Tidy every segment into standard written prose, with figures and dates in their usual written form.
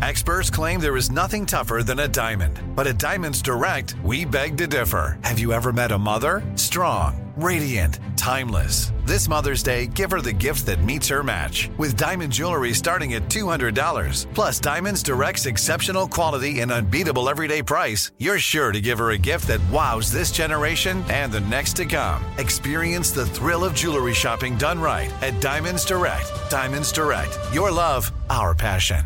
Experts claim there is nothing tougher than a diamond. But at Diamonds Direct, we beg to differ. Have you ever met a mother? Strong, radiant, timeless. This Mother's Day, give her the gift that meets her match. With diamond jewelry starting at $200. Plus Diamonds Direct's exceptional quality and unbeatable everyday price, you're sure to give her a gift that wows this generation and the next to come. Experience the thrill of jewelry shopping done right at Diamonds Direct. Diamonds Direct. Your love, our passion.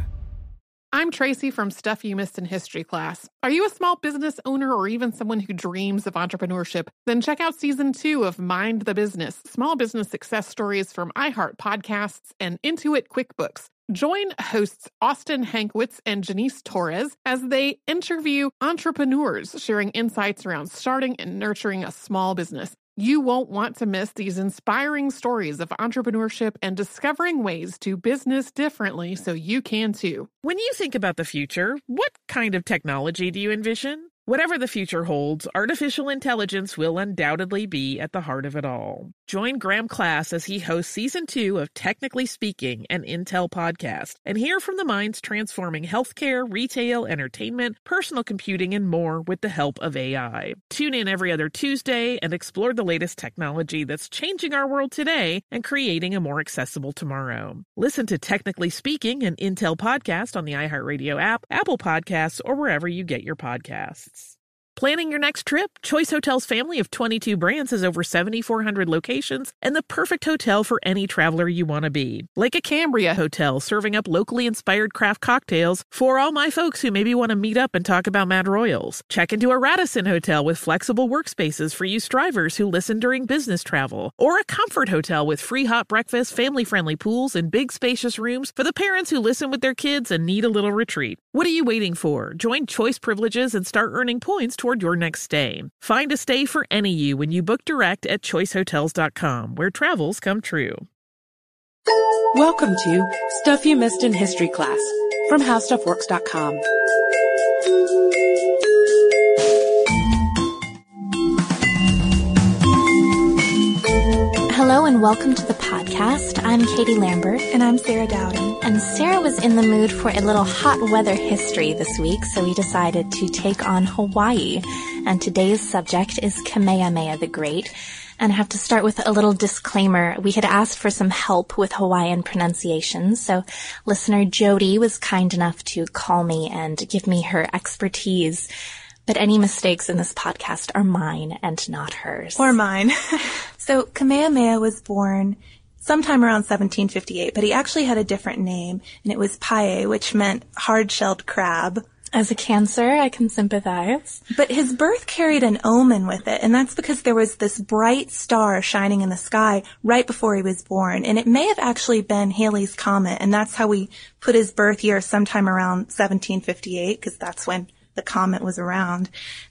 I'm Tracy from Stuff You Missed in History class. Are you a small business owner or even someone who dreams of entrepreneurship? Then check out Season 2 of Mind the Business, Small Business Success Stories from iHeart Podcasts and Intuit QuickBooks. Join hosts Austin Hankwitz and Janice Torres as they interview entrepreneurs sharing insights around starting and nurturing a small business. You won't want to miss these inspiring stories of entrepreneurship and discovering ways to business differently so you can too. When you think about the future, what kind of technology do you envision? Whatever the future holds, artificial intelligence will undoubtedly be at the heart of it all. Join Graham Class as he hosts Season 2 of Technically Speaking, an Intel podcast, and hear from the minds transforming healthcare, retail, entertainment, personal computing, and more with the help of AI. Tune in every other Tuesday and explore the latest technology that's changing our world today and creating a more accessible tomorrow. Listen to Technically Speaking, an Intel podcast on the iHeartRadio app, Apple Podcasts, or wherever you get your podcasts. Planning your next trip? Choice Hotels' family of 22 brands has over 7,400 locations and the perfect hotel for any traveler you want to be. Like a Cambria Hotel, serving up locally inspired craft cocktails for all my folks who maybe want to meet up and talk about Mad Royals. Check into a Radisson Hotel with flexible workspaces for you strivers who listen during business travel. Or a Comfort Hotel with free hot breakfast, family-friendly pools, and big spacious rooms for the parents who listen with their kids and need a little retreat. What are you waiting for? Join Choice Privileges and start earning points toward your next stay. Find a stay for any you when you book direct at choicehotels.com, where travels come true. Welcome to Stuff You Missed in History class from HowStuffWorks.com. Hello and welcome to the podcast. I'm Katie Lambert. And I'm Sarah Dowden. And Sarah was in the mood for a little hot weather history this week, so we decided to take on Hawaii. And today's subject is Kamehameha the Great. And I have to start with a little disclaimer. We had asked for some help with Hawaiian pronunciation, so listener Jody was kind enough to call me and give me her expertise. But any mistakes in this podcast are mine and not hers. Or mine. So Kamehameha was born sometime around 1758, but he actually had a different name, and it was Pae, which meant hard-shelled crab. As a Cancer, I can sympathize. But his birth carried an omen with it, and that's because there was this bright star shining in the sky right before he was born, and it may have actually been Halley's Comet, and that's how we put his birth year sometime around 1758, because that's when the comet was around.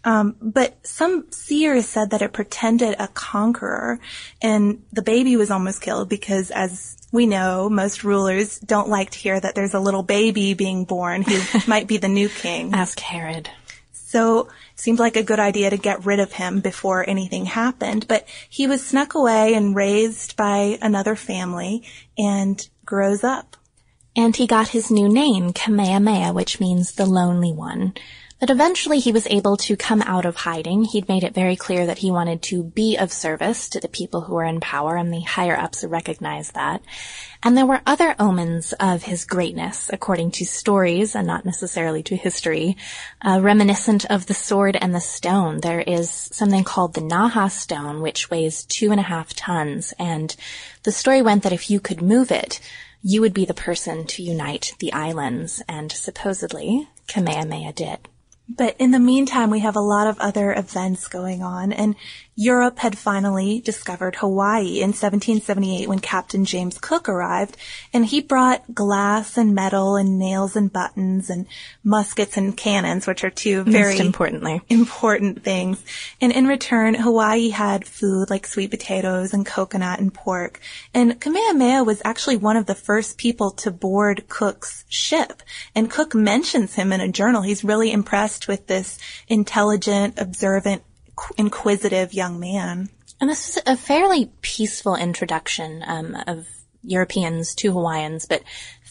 But some seers said that it portended a conqueror, and the baby was almost killed because, as we know, most rulers don't like to hear that there's a little baby being born who might be the new king. Ask Herod. So it seemed like a good idea to get rid of him before anything happened. But he was snuck away and raised by another family and grows up. And he got his new name, Kamehameha, which means the lonely one. But eventually he was able to come out of hiding. He'd made it very clear that he wanted to be of service to the people who were in power, and the higher-ups recognized that. And there were other omens of his greatness, according to stories, and not necessarily to history, reminiscent of the sword and the stone. There is something called the Naha stone, which weighs 2.5 tons, and the story went that if you could move it, you would be the person to unite the islands, and supposedly Kamehameha did. But in the meantime, we have a lot of other events going on, and Europe had finally discovered Hawaii in 1778 when Captain James Cook arrived, and he brought glass and metal and nails and buttons and muskets and cannons, which are two very important things. And in return, Hawaii had food like sweet potatoes and coconut and pork. And Kamehameha was actually one of the first people to board Cook's ship. And Cook mentions him in a journal. He's really impressed with this intelligent, observant, inquisitive young man. And this is a fairly peaceful introduction of Europeans to Hawaiians, but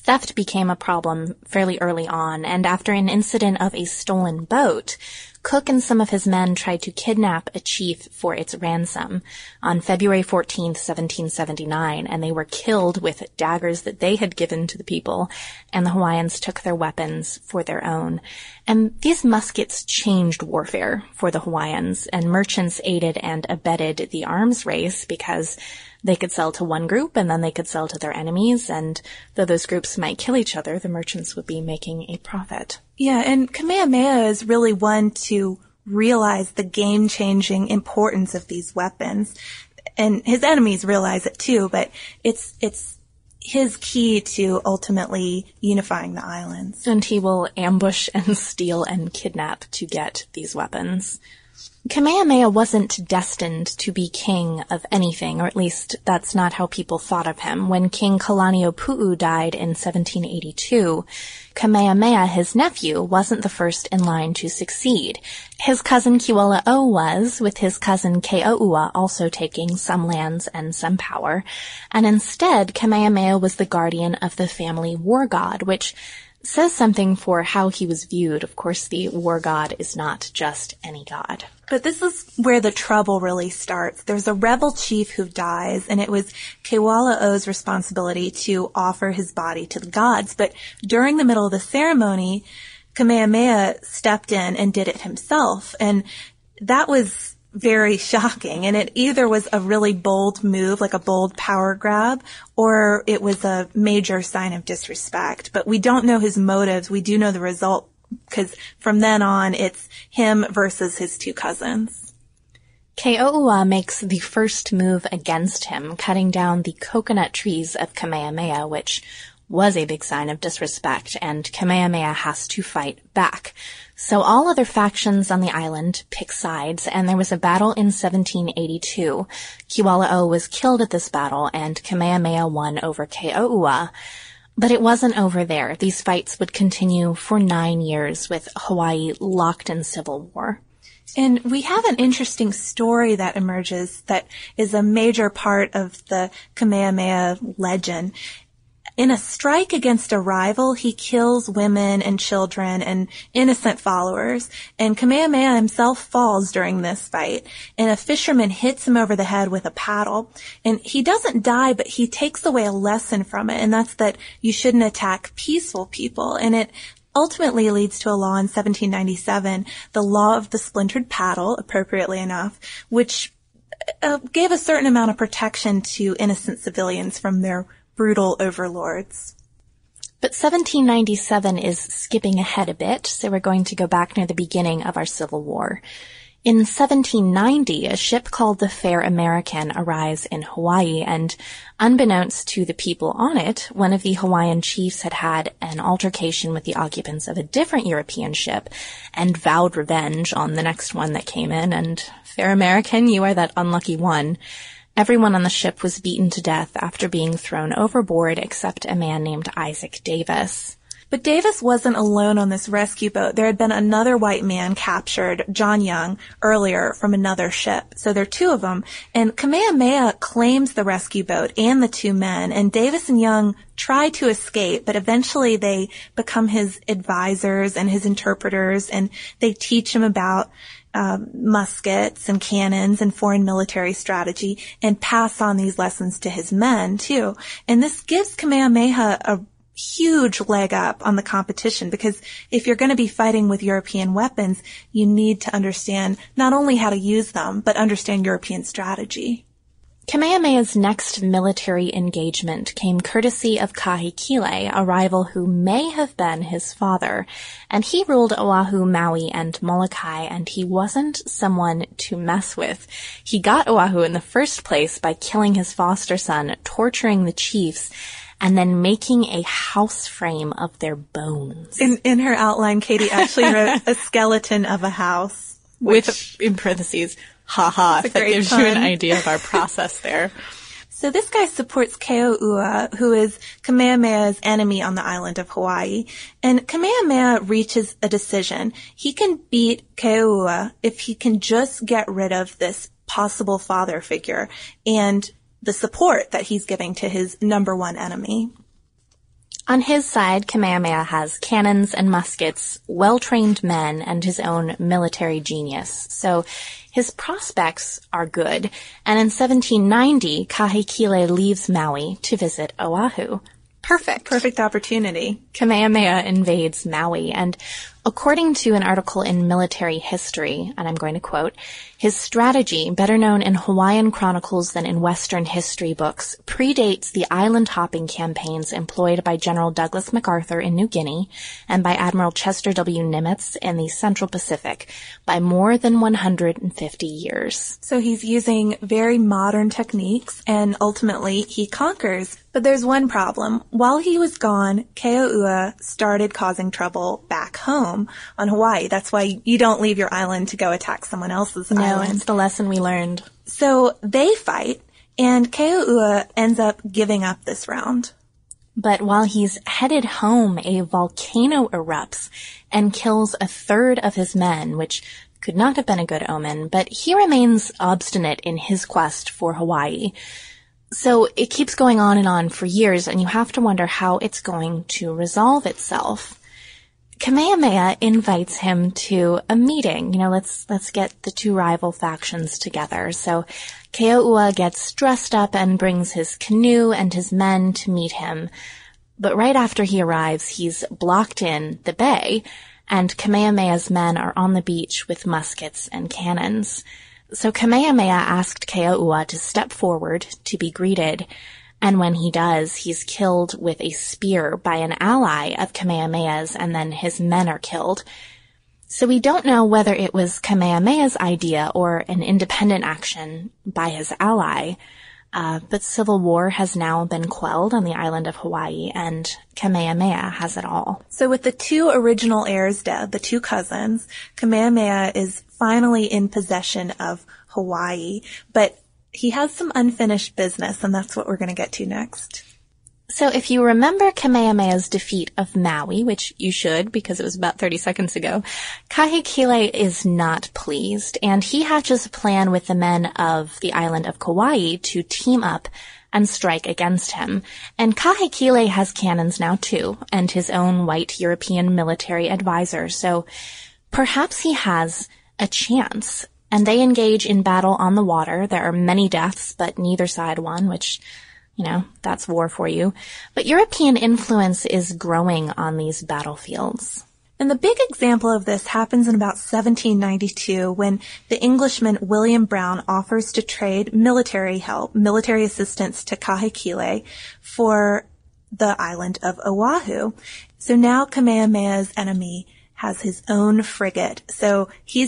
theft became a problem fairly early on, and after an incident of a stolen boat, Cook and some of his men tried to kidnap a chief for its ransom on February 14th, 1779, and they were killed with daggers that they had given to the people, and the Hawaiians took their weapons for their own. And these muskets changed warfare for the Hawaiians, and merchants aided and abetted the arms race because they could sell to one group and then they could sell to their enemies, and though those groups might kill each other, the merchants would be making a profit. Yeah, and Kamehameha is really one to realize the game-changing importance of these weapons. And his enemies realize it too, but it's his key to ultimately unifying the islands. And he will ambush and steal and kidnap to get these weapons. Kamehameha wasn't destined to be king of anything, or at least that's not how people thought of him. When King Kalaniʻōpuʻu died in 1782, Kamehameha, his nephew, wasn't the first in line to succeed. His cousin Kiwala'au was, with his cousin Keʻoua also taking some lands and some power, and instead Kamehameha was the guardian of the family war god, which says something for how he was viewed. Of course, the war god is not just any god. But this is where the trouble really starts. There's a rebel chief who dies, and it was Kewala'au's responsibility to offer his body to the gods. But during the middle of the ceremony, Kamehameha stepped in and did it himself. And that was very shocking. And it either was a really bold move, like a bold power grab, or it was a major sign of disrespect. But we don't know his motives. We do know the result, because from then on, it's him versus his two cousins. Keʻoua makes the first move against him, cutting down the coconut trees of Kamehameha, which was a big sign of disrespect, and Kamehameha has to fight back. So all other factions on the island pick sides, and there was a battle in 1782. Kiwala'au was killed at this battle, and Kamehameha won over Keʻoua. But it wasn't over there. These fights would continue for 9 years, with Hawaii locked in civil war. And we have an interesting story that emerges that is a major part of the Kamehameha legend. In a strike against a rival, he kills women and children and innocent followers, and Kamehameha himself falls during this fight, and a fisherman hits him over the head with a paddle. And he doesn't die, but he takes away a lesson from it, and that's that you shouldn't attack peaceful people. And it ultimately leads to a law in 1797, the law of the splintered paddle, appropriately enough, which gave a certain amount of protection to innocent civilians from their brutal overlords. But 1797 is skipping ahead a bit, so we're going to go back near the beginning of our Civil War. In 1790, a ship called the Fair American arrives in Hawaii, and unbeknownst to the people on it, one of the Hawaiian chiefs had had an altercation with the occupants of a different European ship and vowed revenge on the next one that came in, and Fair American, you are that unlucky one. Everyone on the ship was beaten to death after being thrown overboard except a man named Isaac Davis. But Davis wasn't alone on this rescue boat. There had been another white man captured, John Young, earlier from another ship. So there are two of them. And Kamehameha claims the rescue boat and the two men. And Davis and Young try to escape, but eventually they become his advisors and his interpreters, and they teach him about muskets and cannons and foreign military strategy, and pass on these lessons to his men too. And this gives Kamehameha a huge leg up on the competition, because if you're going to be fighting with European weapons, you need to understand not only how to use them, but understand European strategy. Kamehameha's next military engagement came courtesy of Kahekile, a rival who may have been his father, and he ruled Oahu, Maui, and Molokai, and he wasn't someone to mess with. He got Oahu in the first place by killing his foster son, torturing the chiefs, and then making a house frame of their bones. In her outline, Katie actually wrote a skeleton of a house. With, in parentheses, haha, if that gives you an idea of our process there. So this guy supports Keʻoua, who is Kamehameha's enemy on the island of Hawaii. And Kamehameha reaches a decision. He can beat Keʻoua if he can just get rid of this possible father figure and the support that he's giving to his number one enemy. On his side, Kamehameha has cannons and muskets, well-trained men, and his own military genius. So his prospects are good. And in 1790, Kahekile leaves Maui to visit Oahu. Perfect opportunity. Kamehameha invades Maui, and according to an article in Military History, and I'm going to quote, his strategy, better known in Hawaiian chronicles than in Western history books, predates the island-hopping campaigns employed by General Douglas MacArthur in New Guinea and by Admiral Chester W. Nimitz in the Central Pacific by more than 150 years. So he's using very modern techniques, and ultimately he conquers. But there's one problem. While he was gone, Keoua started causing trouble back home on Hawaii. That's why you don't leave your island to go attack someone else's island. No, it's the lesson we learned. So they fight, and Keoua ends up giving up this round. But while he's headed home, a volcano erupts and kills a third of his men, which could not have been a good omen, but he remains obstinate in his quest for Hawaii. So it keeps going on for years, and you have to wonder how it's going to resolve itself. Kamehameha invites him to a meeting. Let's get the two rival factions together. So Keoua gets dressed up and brings his canoe and his men to meet him. But right after he arrives, he's blocked in the bay, and Kamehameha's men are on the beach with muskets and cannons. So Kamehameha asked Keoua to step forward to be greeted, and when he does, he's killed with a spear by an ally of Kamehameha's, and then his men are killed. So we don't know whether it was Kamehameha's idea or an independent action by his ally, but civil war has now been quelled on the island of Hawaii, and Kamehameha has it all. So with the two original heirs dead, the two cousins, Kamehameha is finally in possession of Hawaii, but he has some unfinished business, and that's what we're going to get to next. So if you remember Kamehameha's defeat of Maui, which you should because it was about 30 seconds ago, Kahekile is not pleased, and he hatches a plan with the men of the island of Kauai to team up and strike against him. And Kahekile has cannons now too, and his own white European military advisor, so perhaps he has a chance. And they engage in battle on the water. There are many deaths, but neither side won, which, that's war for you. But European influence is growing on these battlefields. And the big example of this happens in about 1792 when the Englishman William Brown offers to trade military help, military assistance to Kahekile for the island of Oahu. So now Kamehameha's enemy has his own frigate. So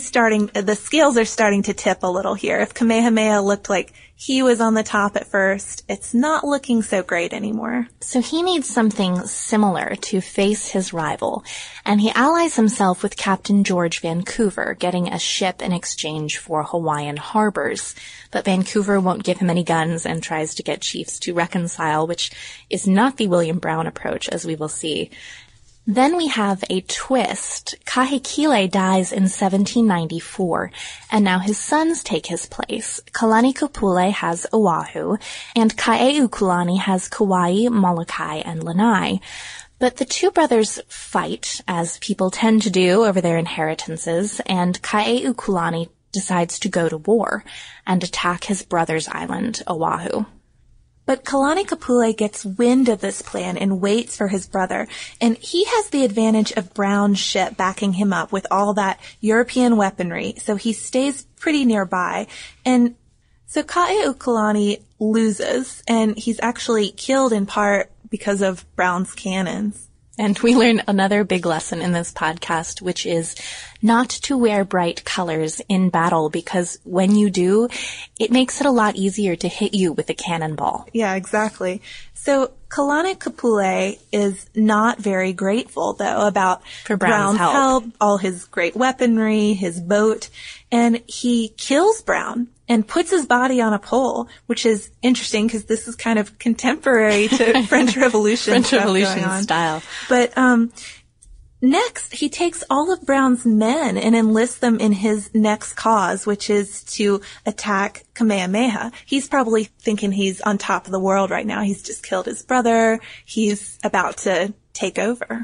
the scales are starting to tip a little here. If Kamehameha looked like he was on the top at first, it's not looking so great anymore. So he needs something similar to face his rival, and he allies himself with Captain George Vancouver, getting a ship in exchange for Hawaiian harbors. But Vancouver won't give him any guns and tries to get chiefs to reconcile, which is not the William Brown approach, as we will see. Then we have a twist. Kahekile dies in 1794, and now his sons take his place. Kalani Kupule has Oahu, and Kae'ukulani has Kauai, Molokai, and Lanai. But the two brothers fight, as people tend to do over their inheritances, and Kae'ukulani decides to go to war and attack his brother's island, Oahu. But Kalani Kapule gets wind of this plan and waits for his brother, and he has the advantage of Brown's ship backing him up with all that European weaponry, so he stays pretty nearby. And so Kae'ukulani loses, and he's actually killed in part because of Brown's cannons. And we learn another big lesson in this podcast, which is not to wear bright colors in battle, because when you do, it makes it a lot easier to hit you with a cannonball. Yeah, exactly. So Kalani Kapule is not very grateful, though, about Brown's help, all his great weaponry, his boat, and he kills Brown and puts his body on a pole, which is interesting because this is kind of contemporary to French Revolution style. But Next, he takes all of Brown's men and enlists them in his next cause, which is to attack Kamehameha. He's probably thinking he's on top of the world right now. He's just killed his brother. He's about to take over.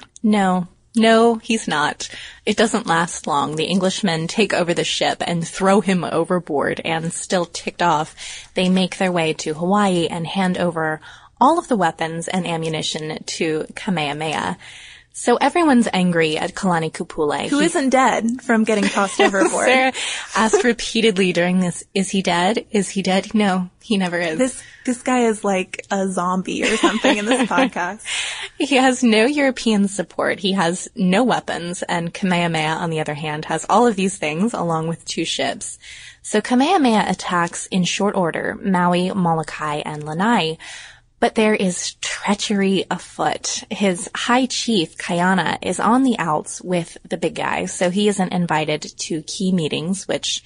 No, he's not. It doesn't last long. The Englishmen take over the ship and throw him overboard, and still ticked off, they make their way to Hawaii and hand over all of the weapons and ammunition to Kamehameha. So everyone's angry at Kalani Kupule. Who isn't dead from getting tossed overboard. Sarah asked repeatedly during this, is he dead? Is he dead? No, he never is. This guy is like a zombie or something in this podcast. He has no European support. He has no weapons. And Kamehameha, on the other hand, has all of these things along with 2 ships. So Kamehameha attacks in short order Maui, Molokai, and Lanai. But there is treachery afoot. His high chief, Kaiana, is on the outs with the big guy, so he isn't invited to key meetings, which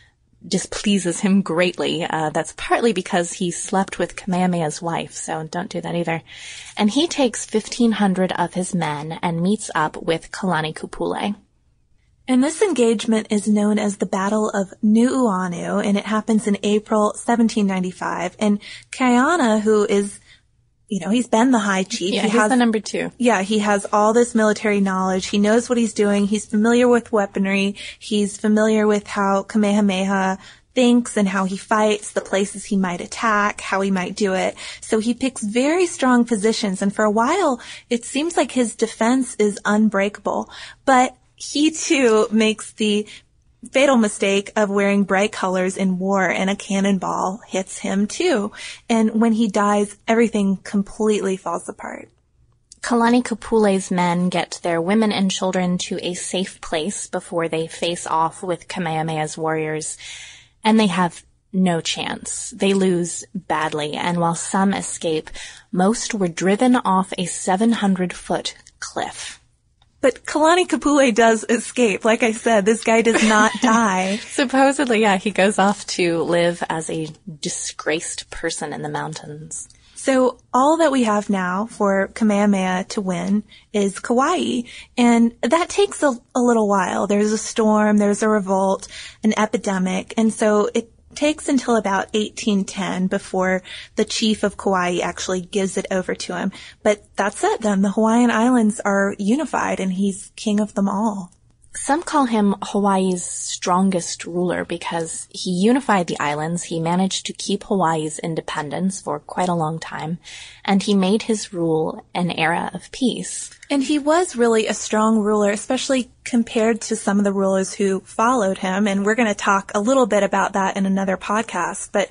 displeases him greatly. That's partly because he slept with Kamehameha's wife, so don't do that either. And he takes 1,500 of his men and meets up with Kalani Kupule. And this engagement is known as the Battle of Nu'uanu, and it happens in April 1795. And Kaiana, who is, he's been the high chief. Yeah, he's the number 2. Yeah, he has all this military knowledge. He knows what he's doing. He's familiar with weaponry. He's familiar with how Kamehameha thinks and how he fights, the places he might attack, how he might do it. So he picks very strong positions. And for a while, it seems like his defense is unbreakable. But he too makes the fatal mistake of wearing bright colors in war, and a cannonball hits him too. And when he dies, everything completely falls apart. Kalani Kupule's men get their women and children to a safe place before they face off with Kamehameha's warriors, and they have no chance. They lose badly, and while some escape, most were driven off a 700-foot cliff. But Kalani Kupule does escape. Like I said, this guy does not die. Supposedly, yeah, he goes off to live as a disgraced person in the mountains. So all that we have now for Kamehameha to win is Kauai. And that takes a little while. There's a storm, there's a revolt, an epidemic. And so it takes until about 1810 before the chief of Kauai actually gives it over to him. But that's it then. The Hawaiian Islands are unified and he's king of them all. Some call him Hawaii's strongest ruler because he unified the islands, he managed to keep Hawaii's independence for quite a long time, and he made his rule an era of peace. And he was really a strong ruler, especially compared to some of the rulers who followed him, and we're going to talk a little bit about that in another podcast, but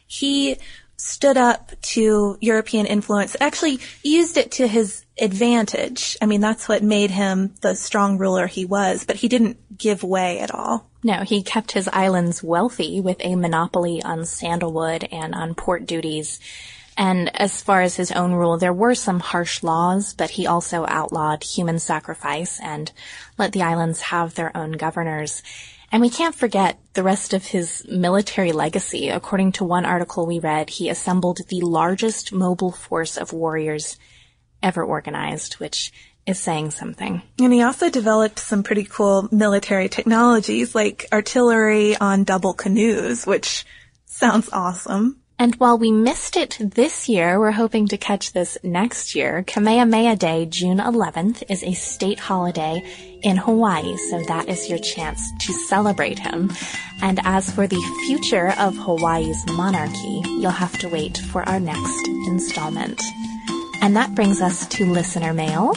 he stood up to European influence, actually used it to his advantage. I mean, that's what made him the strong ruler he was, but he didn't give way at all. No, he kept his islands wealthy with a monopoly on sandalwood and on port duties. And as far as his own rule, there were some harsh laws, but he also outlawed human sacrifice and let the islands have their own governors. And we can't forget the rest of his military legacy. According to one article we read, he assembled the largest mobile force of warriors ever organized, which is saying something. And he also developed some pretty cool military technologies like artillery on double canoes, which sounds awesome. And while we missed it this year, we're hoping to catch this next year. Kamehameha Day, June 11th, is a state holiday in Hawaii, so that is your chance to celebrate him. And as for the future of Hawaii's monarchy, you'll have to wait for our next installment. And that brings us to listener mail.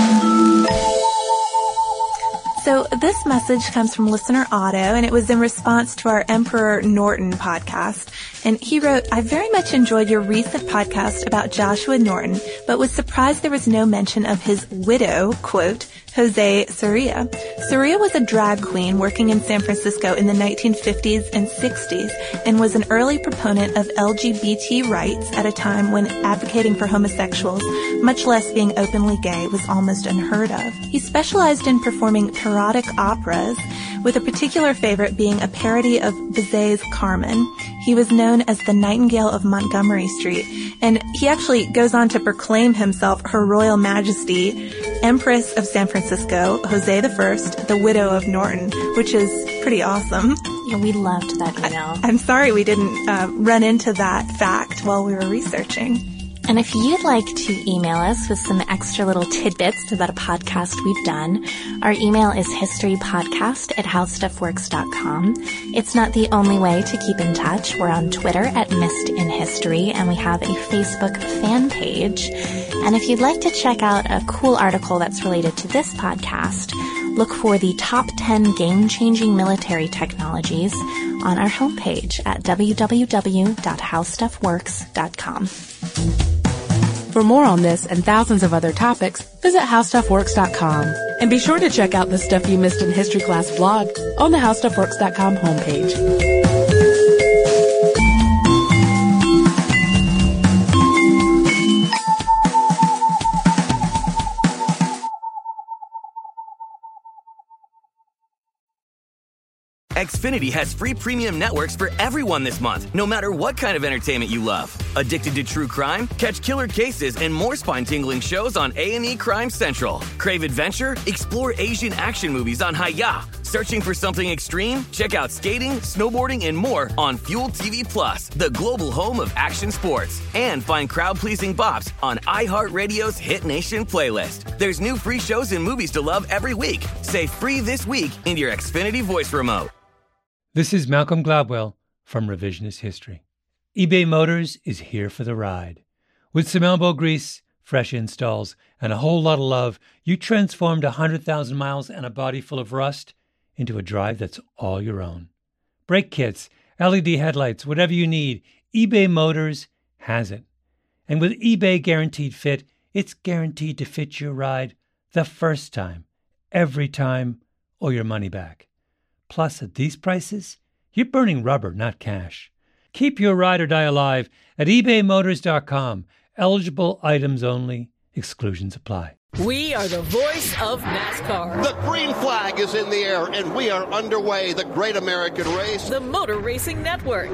So this message comes from listener Otto, and it was in response to our Emperor Norton podcast. And he wrote, I very much enjoyed your recent podcast about Joshua Norton, but was surprised there was no mention of his widow, quote, Jose Soria. Soria was a drag queen working in San Francisco in the 1950s and 60s and was an early proponent of LGBT rights at a time when advocating for homosexuals, much less being openly gay, was almost unheard of. He specialized in performing parodic operas, with a particular favorite being a parody of Bizet's Carmen. He was known as the Nightingale of Montgomery Street, and he actually goes on to proclaim himself Her Royal Majesty, Empress of San Francisco, Jose I, the widow of Norton, which is pretty awesome. Yeah, we loved that email. I'm sorry we didn't run into that fact while we were researching. And if you'd like to email us with some extra little tidbits about a podcast we've done, our email is historypodcast@howstuffworks.com. It's not the only way to keep in touch. We're on Twitter @MissedInHistory, and we have a Facebook fan page. And if you'd like to check out a cool article that's related to this podcast, look for the top 10 game-changing military technologies on our homepage at www.howstuffworks.com. For more on this and thousands of other topics, visit HowStuffWorks.com. And be sure to check out the Stuff You Missed in History Class blog on the HowStuffWorks.com homepage. Xfinity has free premium networks for everyone this month, no matter what kind of entertainment you love. Addicted to true crime? Catch killer cases and more spine-tingling shows on A&E Crime Central. Crave adventure? Explore Asian action movies on Hi-Ya. Searching for something extreme? Check out skating, snowboarding, and more on Fuel TV Plus, the global home of action sports. And find crowd-pleasing bops on iHeartRadio's Hit Nation playlist. There's new free shows and movies to love every week. Say free this week in your Xfinity voice remote. This is Malcolm Gladwell from Revisionist History. eBay Motors is here for the ride. With some elbow grease, fresh installs, and a whole lot of love, you transformed 100,000 miles and a body full of rust into a drive that's all your own. Brake kits, LED headlights, whatever you need, eBay Motors has it. And with eBay Guaranteed Fit, it's guaranteed to fit your ride the first time, every time, or your money back. Plus, at these prices, you're burning rubber, not cash. Keep your ride or die alive at ebaymotors.com. Eligible items only. Exclusions apply. We are the voice of NASCAR. The green flag is in the air, and we are underway. The Great American Race. The Motor Racing Network.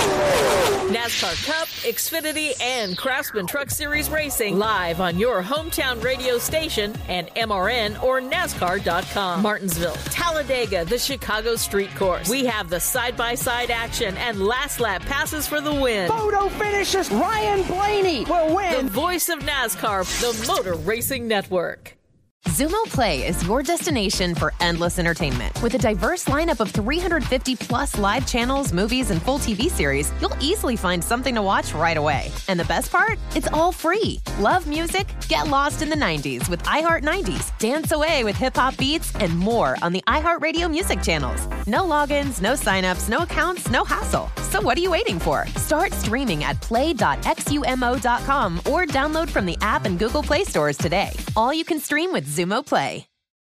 NASCAR Cup, Xfinity, and Craftsman Truck Series Racing live on your hometown radio station and MRN or NASCAR.com. Martinsville, Talladega, the Chicago Street Course. We have the side-by-side action and last lap passes for the win. Photo finishes. Ryan Blaney will win. The voice of NASCAR, the Motor Racing Network. Xumo Play is your destination for endless entertainment. With a diverse lineup of 350-plus live channels, movies, and full TV series, you'll easily find something to watch right away. And the best part? It's all free. Love music? Get lost in the 90s with iHeart 90s, dance away with hip-hop beats, and more on the iHeartRadio music channels. No logins, no signups, no accounts, no hassle. So what are you waiting for? Start streaming at play.xumo.com or download from the app and Google Play stores today. All you can stream with Xumo Play.